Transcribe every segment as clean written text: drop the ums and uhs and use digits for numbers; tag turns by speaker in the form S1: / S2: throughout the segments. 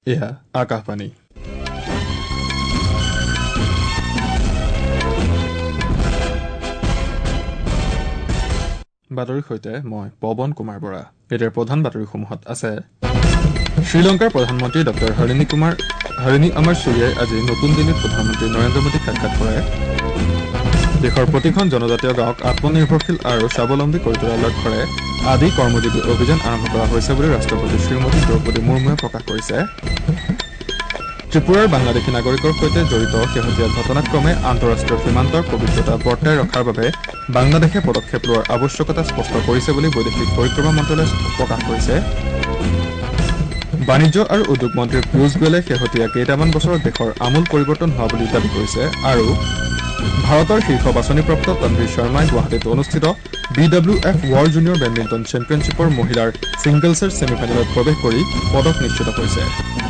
S1: এয়া আকাশবাণী। বাতৰিৰ সৈতে মই পৱন কুমাৰ বৰা। এতিয়া প্ৰধান বাতৰিসমূহত আছে শ্ৰীলংকাৰ প্ৰধানমন্ত্ৰী ড হৰিণী অমৰ ছুৰিয়াই আজি নতুন দিল্লীত প্ৰধানমন্ত্ৰী নৰেন্দ্ৰ মোদীক সাক্ষাৎ কৰে। দেশৰ প্ৰতিখন জনজাতীয় গাঁৱক আত্মনিৰ্ভৰশীল আৰু স্বাৱলম্বী কৰি তোলাৰ লক্ষ্যৰে আদি কৰ্মযোগী অভিযান আৰম্ভ কৰা হৈছে বুলি ৰাষ্ট্ৰপতি শ্ৰীমতী দ্ৰৌপদী মুৰ্মুৱে প্ৰকাশ কৰিছে। ত্ৰিপুৰাৰ বাংলাদেশী নাগৰিকৰ সৈতে জড়িত শেহতীয়া ঘটনাক্ৰমে আন্তঃৰাষ্ট্ৰীয় সীমান্তৰ পবিত্ৰতা বৰ্তাই ৰখাৰ বাবে বাংলাদেশে পদক্ষেপ লোৱাৰ আৱশ্যকতা স্পষ্ট কৰিছে বুলি বৈদেশিক পৰিক্ৰমা মন্ত্ৰালয়ে প্ৰকাশ কৰিছে। বাণিজ্য আৰু উদ্যোগ মন্ত্ৰী পীয়ুষ গোৱেলে শেহতীয়া কেইটামান বছৰত দেশৰ আমূল পৰিৱৰ্তন হোৱা বুলি দাবী কৰিছে আৰু ভাৰতৰ শীৰ্ষ বাছনিপ্ৰাপ্ত তন্বীৰ শৰ্মাই গুৱাহাটীত অনুষ্ঠিত BWF ৱৰ্ল্ড জুনিয়ৰ বেডমিণ্টন চেম্পিয়নশ্বিপৰ মহিলাৰ ছিংগলছৰ ছেমিফাইনেলত প্ৰৱেশ কৰি পদক নিশ্চিত কৰিছে।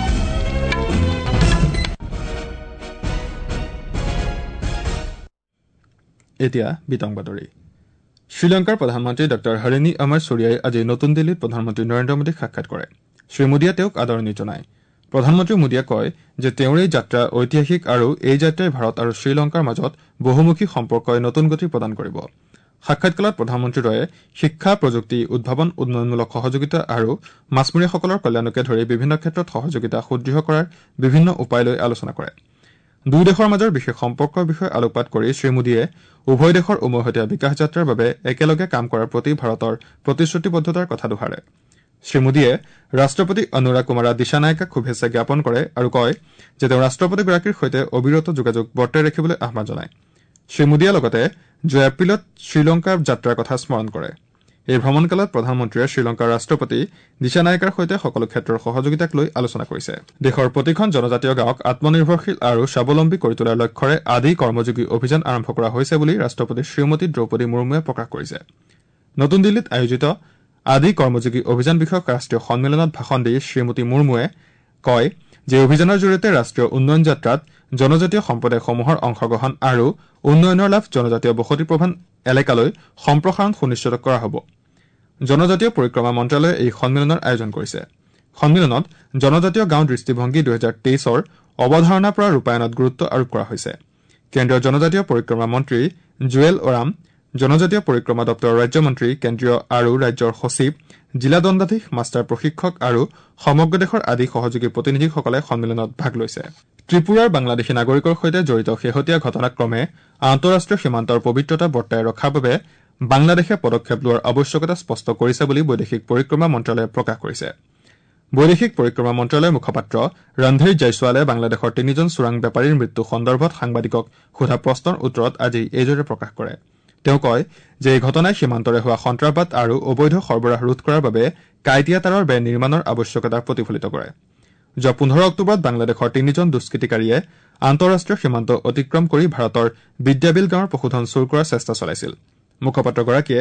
S1: এতিয়া বিতং বাতৰি। শ্ৰীলংকাৰ প্ৰধানমন্ত্ৰী ড হৰিণী অমৰ ছুৰিয়াই আজি নতুন দিল্লীত প্ৰধানমন্ত্ৰী নৰেন্দ্ৰ মোদীক সাক্ষাৎ কৰে। শ্ৰীমোদীয়ে তেওঁক আদৰণি জনায়। প্ৰধানমন্ত্ৰী মোদীয়ে কয় যে তেওঁৰ এই যাত্ৰা ঐতিহাসিক আৰু এই যাত্ৰাই ভাৰত আৰু শ্ৰীলংকাৰ মাজত বহুমুখী সম্পৰ্কই নতুন গতি প্ৰদান কৰিব। সাক্ষাৎকালত প্ৰধানমন্ত্ৰীদ্বয়ে শিক্ষা, প্ৰযুক্তি, উদ্ভাৱন, উন্নয়নমূলক সহযোগিতা আৰু মাছমৰীয়াসকলৰ কল্যাণকে ধৰি বিভিন্ন ক্ষেত্ৰত সহযোগিতা সুদৃঢ় কৰাৰ বিভিন্ন উপায় লৈ আলোচনা কৰে। দুয়ো দেশৰ মাজৰ বিশেষ সম্পৰ্কৰ বিষয়ে আলোকপাত কৰি শ্ৰীমোদীয়ে উভয় দেশৰ উমৈহতীয়া বিকাশ যাত্ৰাৰ বাবে একেলগে কাম কৰাৰ প্ৰতি ভাৰতৰ প্ৰতিশ্ৰুতিবদ্ধতাৰ কথা দোহাৰে। শ্ৰীমোদীয়ে ৰাষ্ট্ৰপতি অনুৰাগ কুমাৰা দিশানায়কাক শুভেচ্ছা জ্ঞাপন কৰে আৰু কয় যে তেওঁ ৰাষ্ট্ৰপতিগৰাকীৰ সৈতে অবিৰত যোগাযোগ বৰ্তাই ৰাখিবলৈ আহ্বান জনায়। শ্ৰীমোদীয়ে লগতে যোৱা এপ্ৰিলত শ্ৰীলংকাৰ যাত্ৰাৰ কথা স্মৰণ কৰে। এই ভ্ৰমণকালত প্ৰধানমন্ত্ৰীয়ে শ্ৰীলংকাৰ ৰাষ্ট্ৰপতি দিশানায়কাৰ সৈতে সকলো ক্ষেত্ৰৰ সহযোগিতাক লৈ আলোচনা কৰিছে। দেশৰ প্ৰতিখন জনজাতীয় গাঁৱক আত্মনিৰ্ভৰশীল আৰু স্বাৱলম্বী কৰি তোলাৰ লক্ষ্যৰে আদি কৰ্মযোগী অভিযান আৰম্ভ কৰা হৈছে বুলি ৰাষ্ট্ৰপতি শ্ৰীমতী দ্ৰৌপদী মুৰ্মুৱে প্ৰকাশ কৰিছে। নতুন দিল্লীত আয়োজিত আদি কৰ্মযোগী অভিযান বিষয়ক ৰাষ্ট্ৰীয় সন্মিলনত ভাষণ দি শ্ৰীমতী মুৰ্মুৱে কয় যে অভিযানৰ জৰিয়তে ৰাষ্ট্ৰীয় উন্নয়ন যাত্ৰাত জনজাতীয় সম্প্ৰদায়সমূহৰ অংশগ্ৰহণ আৰু উন্নয়নৰ লাভ জনজাতীয় বসতিপ্ৰধান এলেকালৈ সম্প্ৰসাৰণ সুনিশ্চিত কৰা হ'ব। জনজাতীয় পৰিক্ৰমা মন্ত্ৰালয়ে এই সন্মিলনৰ আয়োজন কৰিছে। সন্মিলনত জনজাতীয় গাঁও দৃষ্টিভংগী 2023ৰ অৱধাৰণাৰ পৰা ৰূপায়ণত গুৰুত্ব আৰোপ কৰা হৈছে। কেন্দ্ৰীয় জনজাতীয় পৰিক্ৰমা মন্ত্ৰী জুৱেল ওৰাম, জনজাতীয় পৰিক্ৰমা দপ্তৰৰ ৰাজ্যমন্ত্ৰী, কেন্দ্ৰীয় আৰু ৰাজ্যৰ সচিব, জিলা দণ্ডাধীশ, মাষ্টাৰ প্ৰশিক্ষক আৰু সমগ্ৰ দেশৰ আদি সহযোগী প্ৰতিনিধিসকলে সন্মিলনত ভাগ লৈছে। ত্ৰিপুৰাৰ বাংলাদেশী নাগৰিকৰ সৈতে জড়িত শেহতীয়া ঘটনাক্ৰমে আন্তঃৰাষ্ট্ৰীয় সীমান্তৰ পবিত্ৰতা বৰ্তাই ৰখাৰ বাবে বাংলাদেশে পদক্ষেপ লোৱাৰ আৱশ্যকতা স্পষ্ট কৰিছে বুলি বৈদেশিক পৰিক্ৰমা মন্ত্ৰালয়ে প্ৰকাশ কৰিছে। বৈদেশিক পৰিক্ৰমা মন্ত্ৰালয়ৰ মুখপাত্ৰ ৰন্ধীৰ জয়ছোৱালে বাংলাদেশৰ 3জন চোৰাং বেপাৰীৰ মৃত্যু সন্দৰ্ভত সাংবাদিকক সোধা প্ৰশ্নৰ উত্তৰত আজি এইদৰে প্ৰকাশ কৰে। তেওঁ কয় যে এই ঘটনাই সীমান্তৰে হোৱা সন্ত্ৰাসবাদ আৰু অবৈধ সৰবৰাহ ৰোধ কৰাৰ বাবে কাঁইটীয়া তাঁৰৰ বেৰ নিৰ্মাণৰ আৱশ্যকতা প্ৰতিফলিত কৰে। যোৱা 15 অক্টোবৰত বাংলাদেশৰ 3জন দুষ্কৃতিকাৰীয়ে আন্তঃৰাষ্ট্ৰীয় সীমান্ত অতিক্ৰম কৰি ভাৰতৰ বিদ্যাবিল গাঁৱৰ পশুধন চুৰ কৰাৰ চেষ্টা চলাইছিল। মুখপাত্ৰগৰাকীয়ে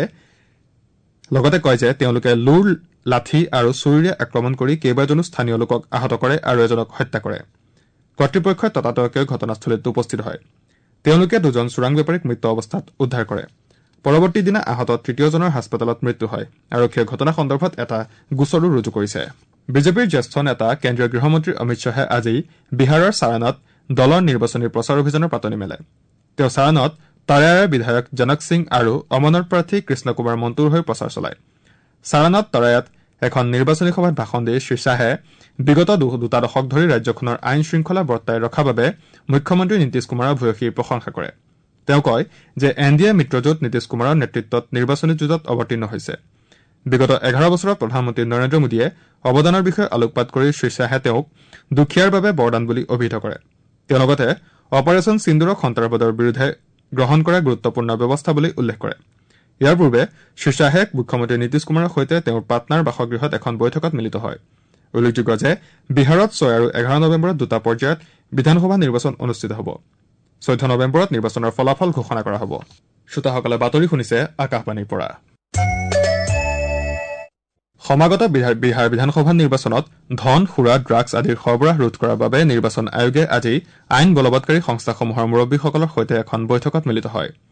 S1: লগতে কয় যে তেওঁলোকে লোৰ, লাঠি আৰু ছুৰীৰে আক্ৰমণ কৰি কেইবাজনো স্থানীয় লোকক আহত কৰে আৰু এজনক হত্যা কৰে। কৰ্তৃপক্ষই ততাতৈয়াকৈ ঘটনাস্থলীত উপস্থিত হয়। তেওঁলোকে 2জন চোৰাং বেপাৰীক মৃত অৱস্থাত উদ্ধাৰ কৰে। পৰৱৰ্তী দিনা আহত তৃতীয়জনৰ হাস্পতালত মৃত্যু হয়। আৰক্ষীয়ে ঘটনা সন্দৰ্ভত এটা গোচৰো ৰুজু কৰিছে। বিজেপিৰ জ্যেষ্ঠ নেতা কেন্দ্ৰীয় গৃহমন্ত্ৰী অমিত শ্বাহে আজি বিহাৰৰ ছাৰানত দলৰ নিৰ্বাচনী প্ৰচাৰ অভিযানৰ পাতনি মেলে। তেওঁ ছাৰানত তৰায়াৰ বিধায়ক জনক সিং আৰু অমনৰ প্ৰাৰ্থী কৃষ্ণ কুমাৰ মন্টুৰ হৈ প্ৰচাৰ চলায়। ছাৰানত তৰায়াত এখন নিৰ্বাচনী সভাত ভাষণ দি শ্ৰীশ্বাহে বিগত দুটা দশক ধৰি ৰাজ্যখনৰ আইন শৃংখলা বৰ্তাই ৰখাৰ বাবে মুখ্যমন্ত্ৰী নীতিশ কুমাৰৰ ভূয়সী প্ৰশংসা কৰে। তেওঁ কয় যে NDA মিত্ৰজোঁট নীতিশ কুমাৰৰ নেতৃত্বত নিৰ্বাচনী যুঁজত অৱতীৰ্ণ হৈছে। বিগত 11 বছৰত প্ৰধানমন্ত্ৰী নৰেন্দ্ৰ মোদীয়ে অৱদানৰ বিষয়ে আলোকপাত কৰি শ্ৰীশ্বাহে তেওঁক দুখীয়াৰ বাবে বৰদান বুলি অভিহিত কৰে। তেওঁ লগতে অপাৰেচন সিন্দুৰক সন্ত্ৰাসবাদৰ বিৰুদ্ধে গ্ৰহণ কৰা গুৰুত্বপূৰ্ণ ব্যৱস্থা বুলি উল্লেখ কৰে। ইয়াৰ পূৰ্বে শ্ৰীশ্বাহে মুখ্যমন্ত্ৰী নীতিশ কুমাৰৰ সৈতে তেওঁৰ পাটনাৰ বাসগৃহত এখন বৈঠকত মিলিত হয়। উল্লেখযোগ্য যে বিহাৰত 6 আৰু 11 নৱেম্বৰত দুটা পৰ্যায়ত বিধানসভা নিৰ্বাচন অনুষ্ঠিত হ'ব। 14 নৱেম্বৰত নিৰ্বাচনৰ ফলাফল ঘোষণা কৰা হ'ব। শ্ৰোতাসকলে বাতৰি শুনিছে আকাশবাণীৰ পৰা। সমাগত বিহাৰ বিধানসভা নিৰ্বাচনত ধন, সুৰা, ড্ৰাগছ আদিৰ সৰবৰাহ ৰোধ কৰাৰ বাবে নিৰ্বাচন আয়োগে আজি আইন বলবৎকাৰী সংস্থাসমূহৰ মুৰব্বীসকলৰ সৈতে এখন বৈঠকত মিলিত হয়।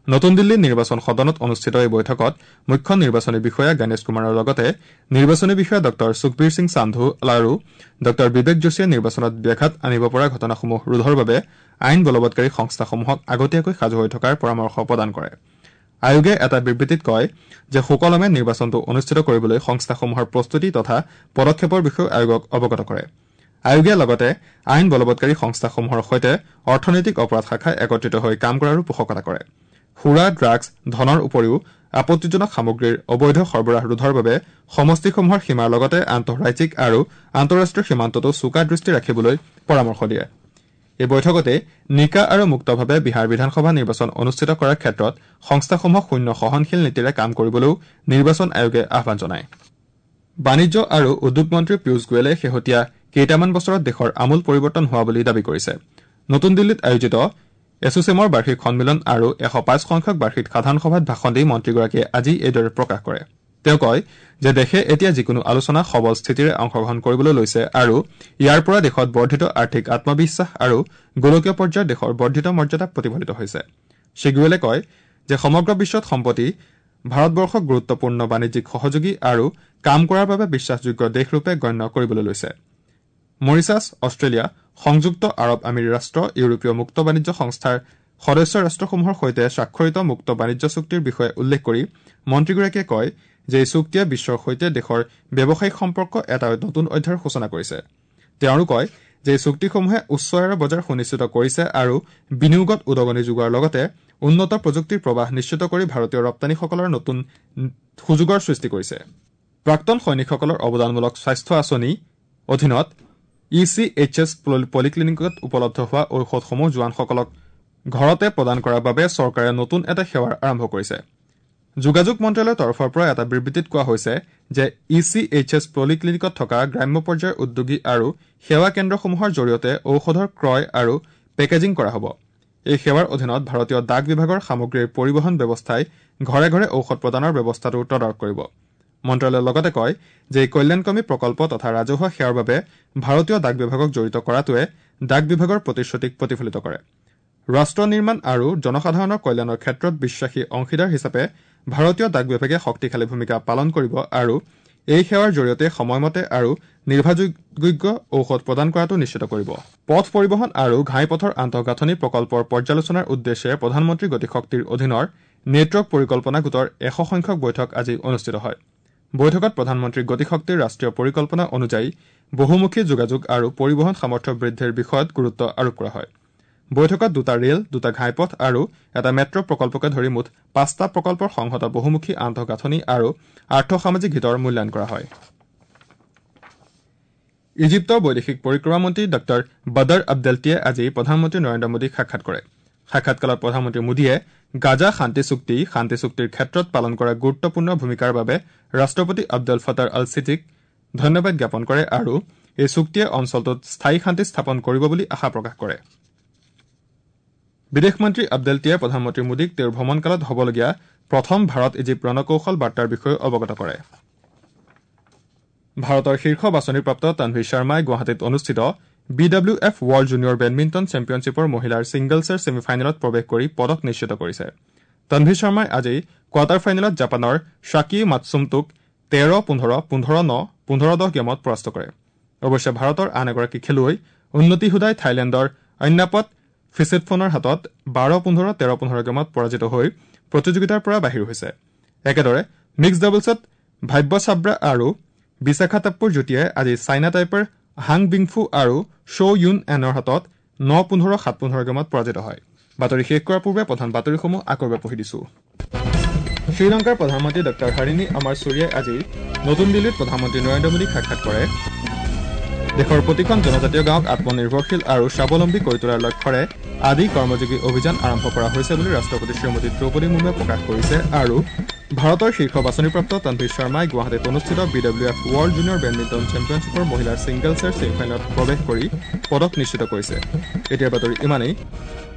S1: নতুন দিল্লীৰ নিৰ্বাচন সদনত অনুষ্ঠিত এই বৈঠকত মুখ্য নিৰ্বাচনী বিষয়া গণেশ কুমাৰৰ লগতে নিৰ্বাচনী বিষয়া ডঃ সুখবীৰ সিং সান্ধু আৰু ডঃ বিবেক যোশীয়ে নিৰ্বাচনত ব্যাঘাত আনিব পৰা ঘটনাসমূহ ৰোধৰ বাবে আইন বলবৎকাৰী সংস্থাসমূহক আগতীয়াকৈ সাজু হৈ থকাৰ পৰামৰ্শ প্ৰদান কৰে। আয়োগে এটা বিবৃতিত কয় যে সুকলমে নিৰ্বাচনটো অনুষ্ঠিত কৰিবলৈ সংস্থাসমূহৰ প্ৰস্তুতি তথা পদক্ষেপৰ বিষয়ে আয়োগক অৱগত কৰে। আয়োগে লগতে আইন বলবৎকাৰী সংস্থাসমূহৰ সৈতে অৰ্থনৈতিক অপৰাধ শাখাই একত্ৰিত হৈ কাম কৰাৰো পোষকতা কৰে। সুৰা, ড্ৰাগছ, ধনৰ উপৰিও আপত্তিজনক সামগ্ৰীৰ অবৈধ সৰবৰাহ ৰোধৰ বাবে সমষ্টিসমূহৰ সীমাৰ লগতে আন্তঃৰাজ্যিক আৰু আন্তঃৰাষ্ট্ৰীয় সীমান্ততো চোকা দৃষ্টি ৰাখিবলৈ পৰামৰ্শ দিয়ে। এই বৈঠকতে নিকা আৰু মুক্তভাৱে বিহাৰ বিধানসভা নিৰ্বাচন অনুষ্ঠিত কৰাৰ ক্ষেত্ৰত সংস্থাসমূহক শূন্য সহনশীল নীতিৰে কাম কৰিবলৈও নিৰ্বাচন আয়োগে আহ্বান জনায়। বাণিজ্য আৰু উদ্যোগ মন্ত্ৰী পীয়ুষ গোৱেলে শেহতীয়া কেইটামান বছৰত দেশৰ আমূল পৰিৱৰ্তন হোৱা বুলি দাবী কৰিছে। নতুন দিল্লীত আয়োজিত এছ'চেমৰ বাৰ্ষিক সন্মিলন আৰু 105 সংখ্যক বাৰ্ষিক সাধাৰণ সভাত ভাষণ দি মন্ত্ৰীগৰাকীয়ে আজি এইদৰে প্ৰকাশ কৰে। তেওঁ কয় যে দেশে এতিয়া যিকোনো আলোচনা সবল স্থিতিৰে অংশগ্ৰহণ কৰিবলৈ লৈছে আৰু ইয়াৰ পৰা দেশত বৰ্ধিত আৰ্থিক আত্মবিশ্বাস আৰু গোলকীয় পৰ্যায়ত দেশৰ বৰ্ধিত মৰ্যাদা প্ৰতিফলিত হৈছে। শ্ৰীগোৱেলে কয় যে সমগ্ৰ বিশ্বত সম্প্ৰতি ভাৰতবৰ্ষক গুৰুত্বপূৰ্ণ বাণিজ্যিক সহযোগী আৰু কাম কৰাৰ বাবে বিশ্বাসযোগ্য দেশৰূপে গণ্য কৰিবলৈ লৈছে। মৰিছাছ, অষ্ট্ৰেলিয়া, সংযুক্ত আৰৱ আমিৰি ৰাষ্ট্ৰ, ইউৰোপীয় মুক্ত বাণিজ্য সংস্থাৰ সদস্য ৰাষ্ট্ৰসমূহৰ সৈতে স্বাক্ষৰিত মুক্ত বাণিজ্য চুক্তিৰ বিষয়ে উল্লেখ কৰি মন্ত্ৰীগৰাকীয়ে কয় যে এই চুক্তিয়ে বিশ্বৰ সৈতে দেশৰ ব্যৱসায়িক সম্পৰ্ক এটা নতুন অধ্যায়ৰ সূচনা কৰিছে। তেওঁ আৰু কয় যে এই চুক্তিসমূহে উচ্চ আয়ৰ বজাৰ সুনিশ্চিত কৰিছে আৰু বিনিয়োগত উদগনি যোগোৱাৰ লগতে উন্নত প্ৰযুক্তিৰ প্ৰৱাহ নিশ্চিত কৰি ভাৰতীয় ৰপ্তানিসকলৰ নতুন সুযোগৰ সৃষ্টি কৰিছে। প্ৰাক্তন সৈনিকসকলৰ অৱদানমূলক স্বাস্থ্য আঁচনি অধীনত ECHS পলিক্লিনিকত উপলব্ধ হোৱা ঔষধসমূহ জোৱানসকলক ঘৰতে প্ৰদান কৰাৰ বাবে চৰকাৰে নতুন এটা সেৱাৰ আৰম্ভ কৰিছে। যোগাযোগ মন্ত্ৰালয়ৰ তৰফৰ পৰা এটা বিবৃতিত কোৱা হৈছে যে ECHS পলিক্লিনিকত থকা গ্ৰাম্য পৰ্যায়ৰ উদ্যোগী আৰু সেৱা কেন্দ্ৰসমূহৰ জৰিয়তে ঔষধৰ ক্ৰয় আৰু পেকেজিং কৰা হ'ব। এই সেৱাৰ অধীনত ভাৰতীয় ডাক বিভাগৰ সামগ্ৰীৰ পৰিবহণ ব্যৱস্থাই ঘৰে ঘৰে ঔষধ প্ৰদানৰ ব্যৱস্থাটো তদাৰক কৰিব। মন্ত্ৰালয়ে লগতে কয় যে এই কল্যাণকামী প্ৰকল্প তথা ৰাজহুৱা সেৱাৰ বাবে ভাৰতীয় ডাক বিভাগক জড়িত কৰাটোৱে ডাক বিভাগৰ প্ৰতিশ্ৰুতিক প্ৰতিফলিত কৰে। ৰাষ্ট্ৰ নিৰ্মাণ আৰু জনসাধাৰণৰ কল্যাণৰ ক্ষেত্ৰত বিশ্বাসী অংশীদাৰ হিচাপে ভাৰতীয় ডাক বিভাগে শক্তিশালী ভূমিকা পালন কৰিব আৰু এই সেৱাৰ জৰিয়তে সময়মতে আৰু নিৰ্ভৰযোগ্য ঔষধ প্ৰদান কৰাটো নিশ্চিত কৰিব। পথ পৰিবহণ আৰু ঘাইপথৰ আন্তঃগাঁথনি প্ৰকল্পৰ পৰ্যালোচনাৰ উদ্দেশ্যে প্ৰধানমন্ত্ৰী গতিশক্তিৰ অধীনৰ নেটৱৰ্ক পৰিকল্পনা গোটৰ 100 সংখ্যক বৈঠক আজি অনুষ্ঠিত হয়। বৈঠকত প্ৰধানমন্ত্ৰী গতিশক্তিৰ ৰাষ্ট্ৰীয় পৰিকল্পনা অনুযায়ী বহুমুখী যোগাযোগ আৰু পৰিবহণ সামৰ্থ্য বৃদ্ধিৰ বিষয়ত গুৰুত্ব আৰোপ কৰা হয়। বৈঠকত 2টা ৰেল, 2টা ঘাইপথ আৰু এটা মেট্ৰ প্ৰকল্পকে ধৰি মুঠ 5টা প্ৰকল্পৰ সংহত বহুমুখী আন্তঃগাঁথনি আৰু আৰ্থ-সামাজিক হিতৰ মূল্যায়ন কৰা হয়। ইজিপ্তৰ বৈদেশিক পৰিক্ৰমা মন্ত্ৰী ডঃ বদৰ আবদেলটিয়ে আজি প্ৰধানমন্ত্ৰী নৰেন্দ্ৰ মোদীক সাক্ষাৎ কৰে। সাক্ষাৎকালত প্ৰধানমন্ত্ৰী মোদীয়ে গাজা শান্তি চুক্তিৰ ক্ষেত্ৰত পালন কৰা গুৰুত্বপূৰ্ণ ভূমিকাৰ বাবে ৰাষ্ট্ৰপতি আব্দুল ফটাহ আল-চিছিক ধন্যবাদ জ্ঞাপন কৰে আৰু এই চুক্তিয়ে অঞ্চলটোত স্থায়ী শান্তি স্থাপন কৰিব বুলি আশা প্ৰকাশ কৰে। বিদেশ মন্ত্ৰী আবদেলটিয়ে প্ৰধানমন্ত্ৰী মোদীক তেওঁৰ ভ্ৰমণকালত হ'বলগীয়া প্ৰথম ভাৰত-ইজিপ্ত ৰণকৌশল বাৰ্তাৰ বিষয়ে অৱগত কৰে। ভাৰতৰ শীৰ্ষ বাছনিপ্ৰাপ্ত তানভি শৰ্মাই গুৱাহাটীত অনুষ্ঠিত BWF ৱৰ্ল্ড জুনিয়ৰ বেডমিণ্টন চেম্পিয়নশ্বিপৰ মহিলাৰ ছিংগলছৰ ছেমিফাইনেলত প্ৰৱেশ কৰি পদক নিশ্চিত কৰিছে। তানভি শৰ্মাই আজি কোৱাৰ্টাৰ ফাইনেলত জাপানৰ শাকি মাটছুমোটোক 13-15, 15-9, 15-10 গেমত পৰাস্ত কৰে। অৱশ্যে ভাৰতৰ আন এগৰাকী খেলুৱৈ উন্নতি হুদাই থাইলেণ্ডৰ অন্যাপত ফিচিটফোনৰ হাতত 12-15, 13-15 গেমত পৰাজিত হৈ প্ৰতিযোগিতাৰ পৰা বাহিৰ হৈছে। একেদৰে মিক্সড ডাবলছত ভাব্য চাব্ৰা আৰু বিশাখা টাপ্পুৰ যুটীয়ে আজি চাইনা টাইপেৰ হাং বিংফু আৰু শ্বৌ ইউন এনৰ হাতত 9-15, 7-15 গেমত পৰাজিত হয়। বাতৰি শেষ কৰাৰ পূৰ্বে প্ৰধান বাতৰিসমূহ আকৌ এবাৰ পঢ়ি দিছো। শ্ৰীলংকাৰ প্ৰধানমন্ত্ৰী ডঃ হৰিণী আমাৰ ছুৰিয়াই আজি নতুন দিল্লীত প্ৰধানমন্ত্ৰী নৰেন্দ্ৰ মোদীক সাক্ষাৎ কৰে। দেশৰ প্ৰতিখন জনজাতীয় গাঁৱক আত্মনিৰ্ভৰশীল আৰু স্বাৱলম্বী কৰি তোলাৰ লক্ষ্যৰে আদি কৰ্মযোগী অভিযান আৰম্ভ কৰা হৈছে বুলি ৰাষ্ট্ৰপতি শ্ৰীমতী দ্ৰৌপদী মুৰ্মুৱে প্ৰকাশ কৰিছে আৰু ভাৰতৰ শীৰ্ষ বাছনিপ্ৰাপ্ত তানভি শৰ্মাই গুৱাহাটীত অনুষ্ঠিত BWF ৱৰ্ল্ড জুনিয়ৰ বেডমিণ্টন চেম্পিয়নশ্বিপৰ মহিলাৰ ছিংগলছৰ ছেমিফাইনেলত প্ৰৱেশ কৰি পদক নিশ্চিত কৰিছে। এতিয়াৰ বাতৰি ইমানেই।